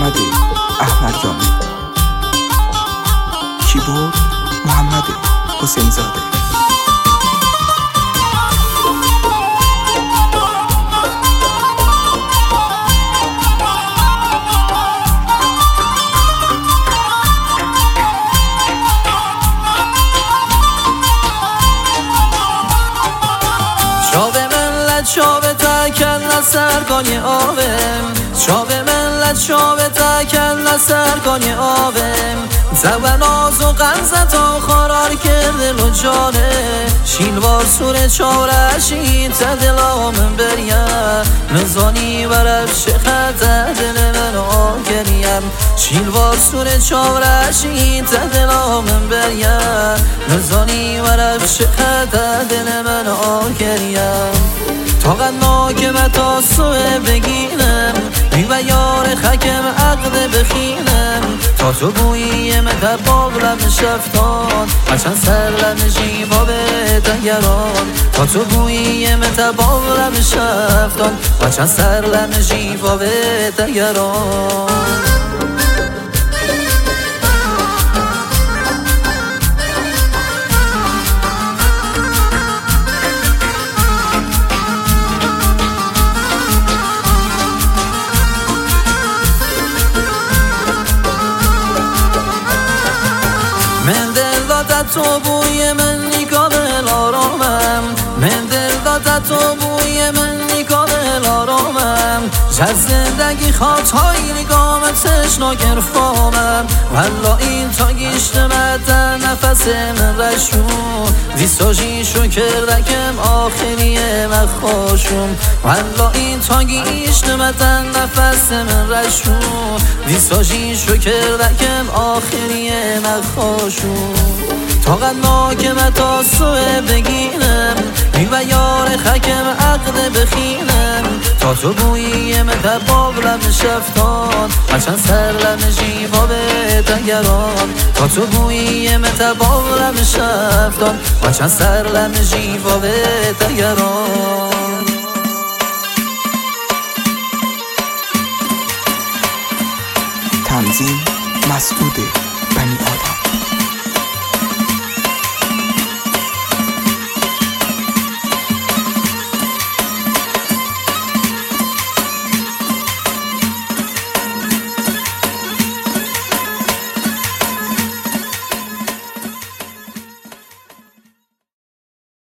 محمد احمد جامی، کیبورد محمد حسین زاده. شاب ملت شاب تکل سرگانی آوم، شاب ملت شاب تکل سرگانی آوم، زبن آز و غمزت و خارار کرده و جانه شیلوار سور چارشی تدلام بریم مزانی ورف شخط دل من آگریم شیلوار سور چارشی تدلام بریم مزانی ورف شخط دل من آگریم طاقت ناکم تا سوه بگینم و یار خکم عقد بخینم تا تو بویی متر باغلم شفتان هرچند سرلم جیبا به دگران تا تو بویی متر باغلم شفتان هرچند سرلم جیبا به دگران من دل دادت تو بوی من نگاه آرامم من دل دادت تو بوی من نگاه آرامم از زندگی خاطای نگامت تشنا گرفامم والا این تا گیشتمت در نفس من رشون دیساجی شو کردکم آخری من خوشم والا این تا گیشتمت در نفس من رشون دیساجی شو کردکم آخری من خوشم طاقت ناکم تا سوه بگینم و یار خکم عقد بخینم تا تو بویی متر باغلم شفتان هرچند سرلم جیبا به دگران تا تو بویی متر باغلم شفتان هرچند سرلم جیبا به دگران تنظیم مسعود بنی